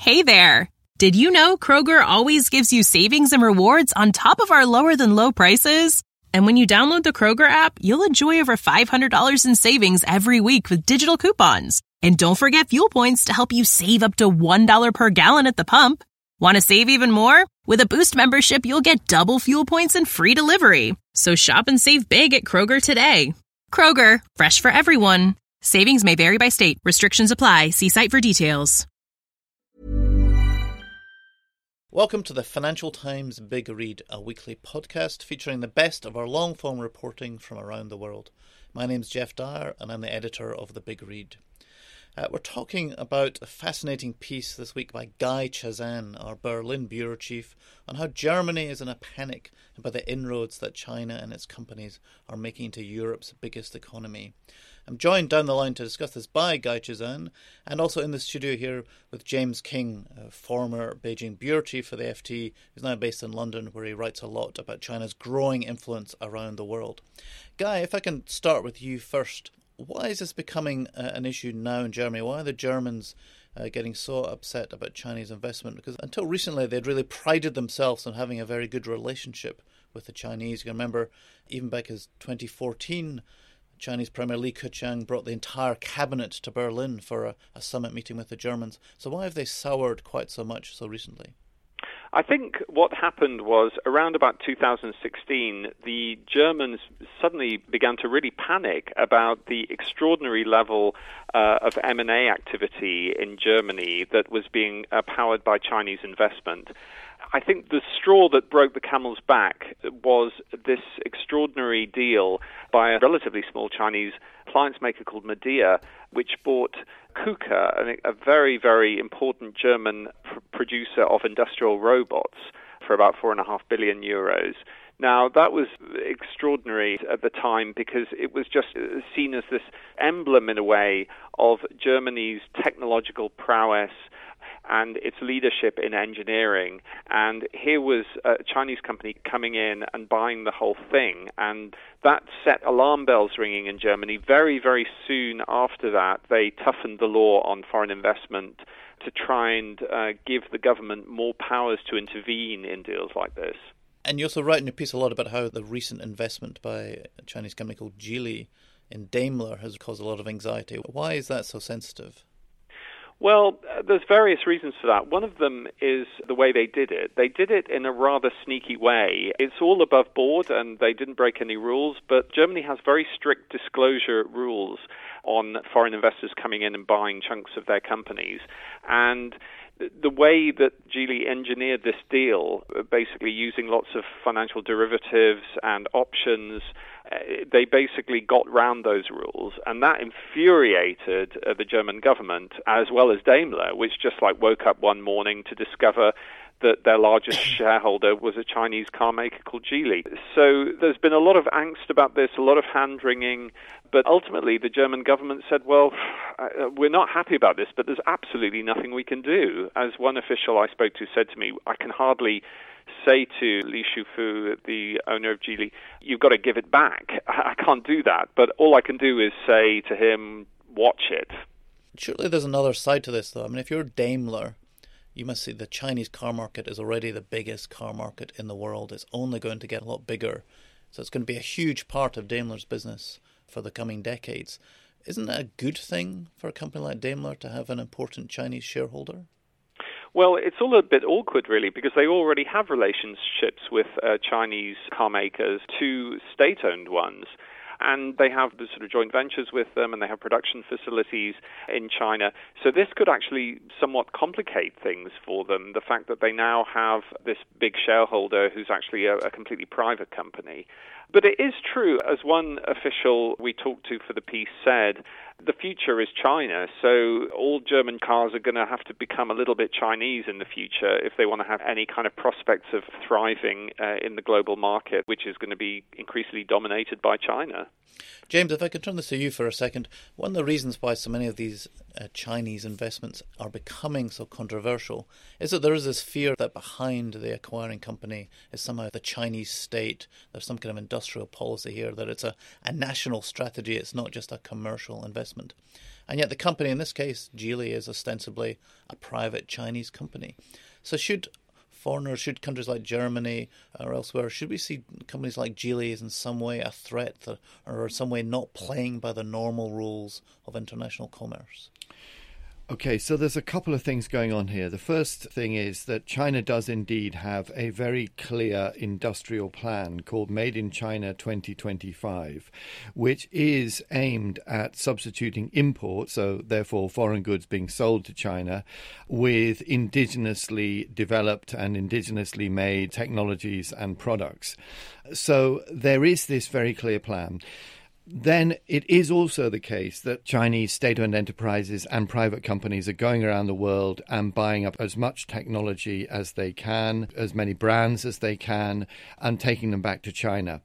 Hey there! Did you know Kroger always gives you savings and rewards on top of our lower-than-low prices? And when you download the Kroger app, you'll enjoy over $500 in savings every week with digital coupons. And don't forget fuel points to help you save up to $1 per gallon at the pump. Want to save even more? With a Boost membership, you'll get double fuel points and free delivery. So shop and save big at Kroger today. Kroger, fresh for everyone. Savings may vary by state. Restrictions apply. See site for details. Welcome to the Financial Times Big Read, a weekly podcast featuring the best of our long-form reporting from around the world. My name's Jeff Dyer, and I'm the editor of The Big Read. We're talking about a fascinating piece this week by Guy Chazan, our Berlin bureau chief, on how Germany is in a panic about the inroads that China and its companies are making into Europe's biggest economy. I'm joined down the line to discuss this by Guy Chazan, and also in the studio here with James King, a former Beijing bureau chief for the FT, who's now based in London, where he writes a lot about China's growing influence around the world. Guy, if I can start with you first, why is this becoming an issue now in Germany? Why are the Germans getting so upset about Chinese investment? Because until recently, they'd really prided themselves on having a very good relationship with the Chinese. You can remember, even back as 2014, Chinese Premier Li Keqiang brought the entire cabinet to Berlin for a summit meeting with the Germans. So why have they soured quite so much so recently? I think what happened was around about 2016, the Germans suddenly began to really panic about the extraordinary level of M&A activity in Germany that was being powered by Chinese investment. I think the straw that broke the camel's back was this extraordinary deal by a relatively small Chinese appliance maker called Midea, which bought KUKA, a very, very important German producer of industrial robots, for about 4.5 billion euros. Now, that was extraordinary at the time because it was just seen as this emblem, in a way, of Germany's technological prowess and its leadership in engineering. And here was a Chinese company coming in and buying the whole thing. And that set alarm bells ringing in Germany. Very, very soon after that, they toughened the law on foreign investment to try and give the government more powers to intervene in deals like this. And you also write in your piece a lot about how the recent investment by a Chinese company called Geely in Daimler has caused a lot of anxiety. Why is that so sensitive? Well, there's various reasons for that. One of them is the way they did it. They did it in a rather sneaky way. It's all above board and they didn't break any rules, but Germany has very strict disclosure rules on foreign investors coming in and buying chunks of their companies. And the way that Geely engineered this deal, basically using lots of financial derivatives and options, they basically got round those rules, and that infuriated the German government as well as Daimler, which just woke up one morning to discover that their largest shareholder was a Chinese car maker called Geely. So there's been a lot of angst about this, a lot of hand-wringing, but ultimately the German government said, well, we're not happy about this, but there's absolutely nothing we can do. As one official I spoke to said to me, I can hardly say to Li Shufu, the owner of Geely, you've got to give it back. I can't do that, but all I can do is say to him, watch it. Surely there's another side to this, though. I mean, if you're Daimler, you must see the Chinese car market is already the biggest car market in the world. It's only going to get a lot bigger. So it's going to be a huge part of Daimler's business for the coming decades. Isn't that a good thing for a company like Daimler to have an important Chinese shareholder? Well, it's all a bit awkward, really, because they already have relationships with Chinese car makers, two state-owned ones. And they have the sort of joint ventures with them, and they have production facilities in China. So this could actually somewhat complicate things for them, the fact that they now have this big shareholder who's actually a completely private company. But it is true, as one official we talked to for the piece said, the future is China, so all German cars are going to have to become a little bit Chinese in the future if they want to have any kind of prospects of thriving in the global market, which is going to be increasingly dominated by China. James, if I could turn this to you for a second, one of the reasons why so many of these Chinese investments are becoming so controversial is that there is this fear that behind the acquiring company is somehow the Chinese state. There's some kind of industrial policy here, that it's a national strategy. It's not just a commercial investment. And yet the company in this case, Geely, is ostensibly a private Chinese company. So should countries like Germany or elsewhere, should we see companies like Geely as in some way a threat or in some way not playing by the normal rules of international commerce? Okay, so there's a couple of things going on here. The first thing is that China does indeed have a very clear industrial plan called Made in China 2025, which is aimed at substituting imports, so therefore foreign goods being sold to China, with indigenously developed and indigenously made technologies and products. So there is this very clear plan. Then it is also the case that Chinese state-owned enterprises and private companies are going around the world and buying up as much technology as they can, as many brands as they can, and taking them back to China.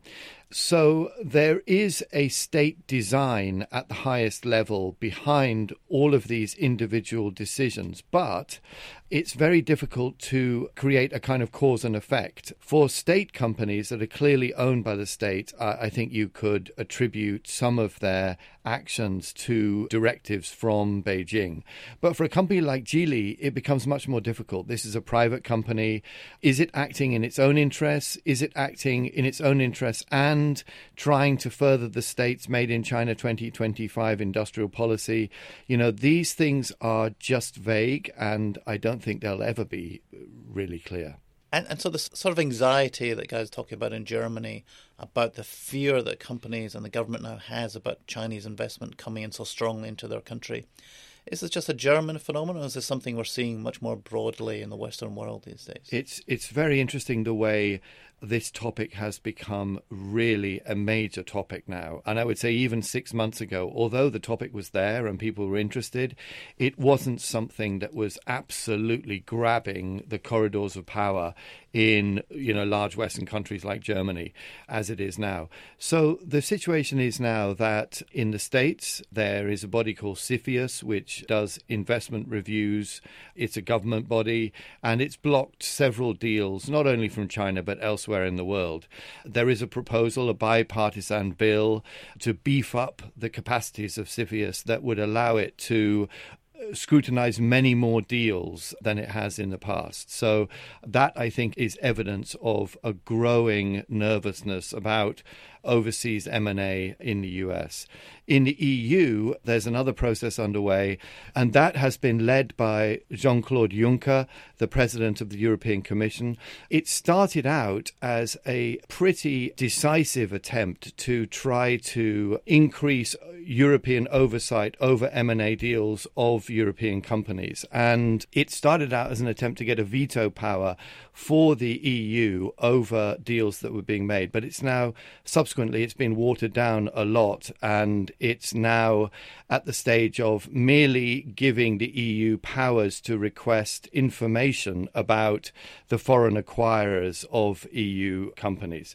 So there is a state design at the highest level behind all of these individual decisions, but it's very difficult to create a kind of cause and effect. For state companies that are clearly owned by the state, I think you could attribute some of their actions to directives from Beijing. But for a company like Geely, it becomes much more difficult. This is a private company. Is it acting in its own interests? Is it acting in its own interests and trying to further the state's Made in China 2025 industrial policy? You know, these things are just vague, and I don't think they'll ever be really clear. And so this sort of anxiety that guys talking about in Germany about the fear that companies and the government now has about Chinese investment coming in so strongly into their country, is this just a German phenomenon, or is this something we're seeing much more broadly in the Western world these days? It's very interesting the way this topic has become really a major topic now. And I would say even 6 months ago, although the topic was there and people were interested, it wasn't something that was absolutely grabbing the corridors of power in, large Western countries like Germany, as it is now. So the situation is now that in the States, there is a body called CFIUS, which does investment reviews. It's a government body, and it's blocked several deals, not only from China, but elsewhere in the world. There is a proposal, a bipartisan bill, to beef up the capacities of CFIUS that would allow it to scrutinize many more deals than it has in the past. So that, I think, is evidence of a growing nervousness about overseas M&A in the US. In the EU, there's another process underway, and that has been led by Jean-Claude Juncker, the president of the European Commission. It started out as a pretty decisive attempt to try to increase European oversight over M&A deals of European companies. And it started out as an attempt to get a veto power for the EU over deals that were being made. But it's now, subsequently, it's been watered down a lot, and it's now at the stage of merely giving the EU powers to request information about the foreign acquirers of EU companies.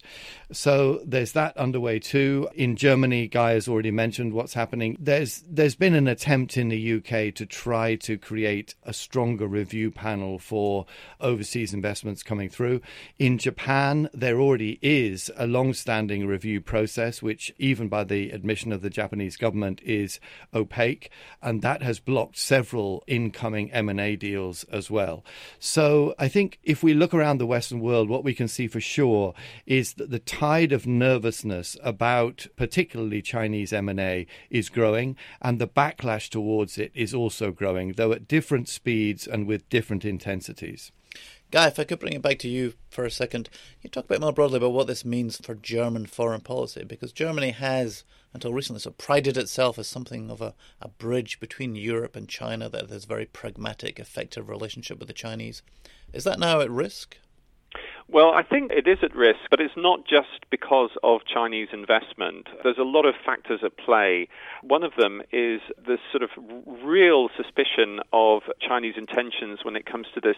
So there's that underway too. In Germany, Guy has already mentioned what's happening. There's been an attempt in the UK to try to create a stronger review panel for overseas investments coming through. In Japan, there already is a long-standing review process, which even by the admission of the Japanese government is opaque, and that has blocked several incoming M&A deals as well. So I think if we look around the Western world, what we can see for sure is that the tide of nervousness about particularly Chinese M&A is growing, and the backlash towards it is also growing, though at different speeds and with different intensities. Guy, if I could bring it back to you for a second, you talk a bit more broadly about what this means for German foreign policy, because Germany has, until recently, so prided itself as something of a bridge between Europe and China, that there's a very pragmatic, effective relationship with the Chinese. Is that now at risk? Well, I think it is at risk, but it's not just because of Chinese investment. There's a lot of factors at play. One of them is the sort of real suspicion of Chinese intentions when it comes to this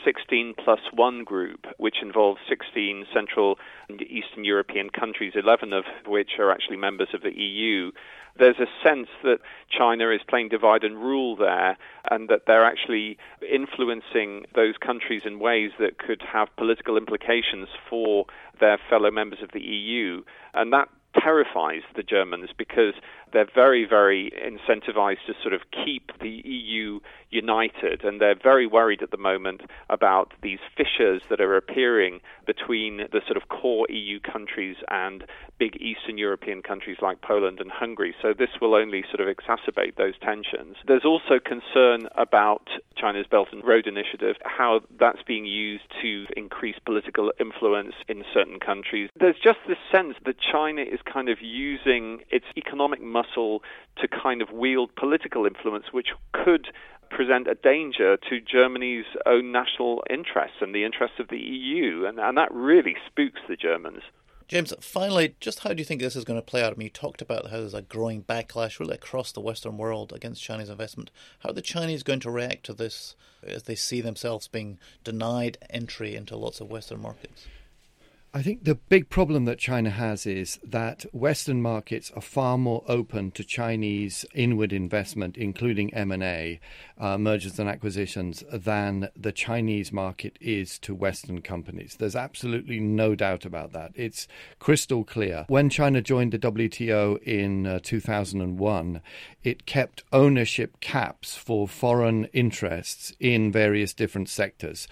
16+1 group, which involves 16 Central and Eastern European countries, 11 of which are actually members of the EU. there's a sense that China is playing divide and rule there, and that they're actually influencing those countries in ways that could have political implications for their fellow members of the EU. And that terrifies the Germans because they're very, very incentivized to sort of keep the EU united, and they're very worried at the moment about these fissures that are appearing between the sort of core EU countries and big Eastern European countries like Poland and Hungary. So this will only sort of exacerbate those tensions. There's also concern about China's Belt and Road Initiative, how that's being used to increase political influence in certain countries. There's just this sense that China is kind of using its economic muscle to kind of wield political influence, which could present a danger to Germany's own national interests and the interests of the EU, and that really spooks the Germans. James, finally, just how do you think this is going to play out? I mean, you talked about how there's a growing backlash really across the Western world against Chinese investment. How are the Chinese going to react to this as they see themselves being denied entry into lots of Western markets? I think the big problem that China has is that Western markets are far more open to Chinese inward investment, including M&A, mergers and acquisitions, than the Chinese market is to Western companies. There's absolutely no doubt about that. It's crystal clear. When China joined the WTO in 2001, it kept ownership caps for foreign interests in various different sectors.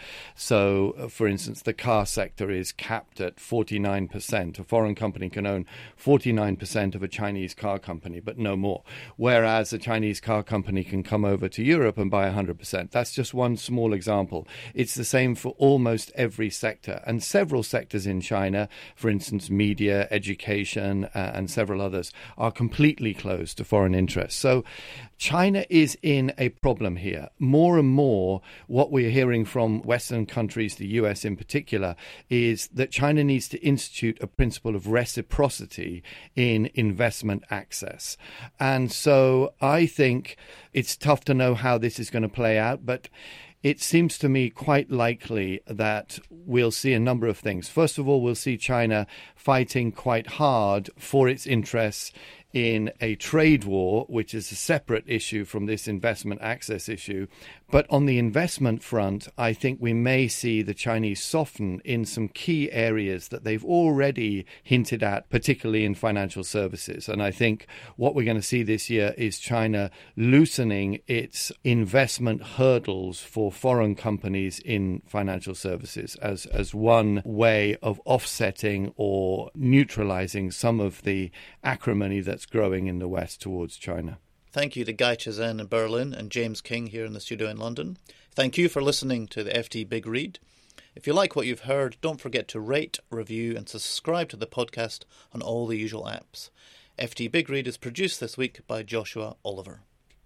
So, for instance, the car sector is capped at 49%. A foreign company can own 49% of a Chinese car company, but no more. Whereas a Chinese car company can come over to Europe and buy 100%. That's just one small example. It's the same for almost every sector. And several sectors in China, for instance, media, education, and several others, are completely closed to foreign interests. So China is in a problem here. More and more, what we're hearing from Western countries, the US in particular, is that China needs to institute a principle of reciprocity in investment access. And so I think it's tough to know how this is going to play out, but it seems to me quite likely that we'll see a number of things. First of all, we'll see China fighting quite hard for its interests in a trade war, which is a separate issue from this investment access issue. But on the investment front, I think we may see the Chinese soften in some key areas that they've already hinted at, particularly in financial services. And I think what we're going to see this year is China loosening its investment hurdles for foreign companies in financial services as one way of offsetting or neutralizing some of the acrimony that's growing in the West towards China. Thank you to Guy Chazin in Berlin and James King here in the studio in London. Thank you for listening to the FT Big Read. If you like what you've heard, don't forget to rate, review and subscribe to the podcast on all the usual apps. FT Big Read is produced this week by Joshua Oliver.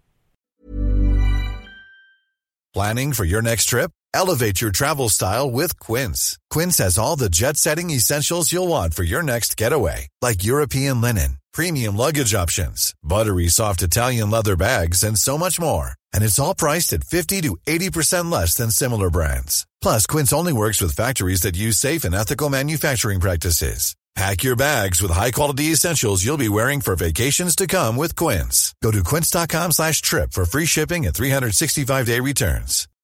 Planning for your next trip? Elevate your travel style with Quince. Quince has all the jet-setting essentials you'll want for your next getaway, like European linen, premium luggage options, buttery soft Italian leather bags, and so much more. And it's all priced at 50 to 80% less than similar brands. Plus, Quince only works with factories that use safe and ethical manufacturing practices. Pack your bags with high-quality essentials you'll be wearing for vacations to come with Quince. Go to quince.com/trip for free shipping and 365-day returns.